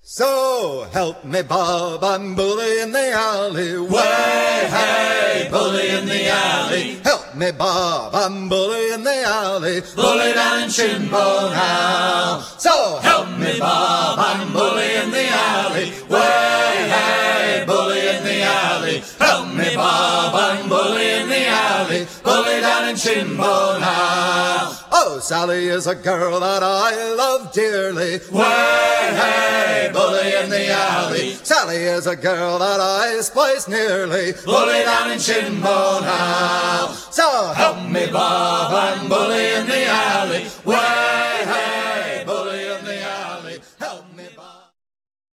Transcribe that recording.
So help me, Bob, I'm bully in the alley. Way, hey, bully in the alley. Help me, Bob, I'm bully in the alley. Bully down in Shinbone Hall. So help me, Bob, I'm bully in the alley. Way, hey, bully in the alley. Help me, Bob, I'm bully in the alley. Bully down in Shinbone Hall. Oh, Sally is a girl that I love dearly. Way, hey, bully in the alley. Sally is a girl that I splice nearly. Bully down in Shinbone Hall. So help me, Bob, I'm bully in the alley. Way,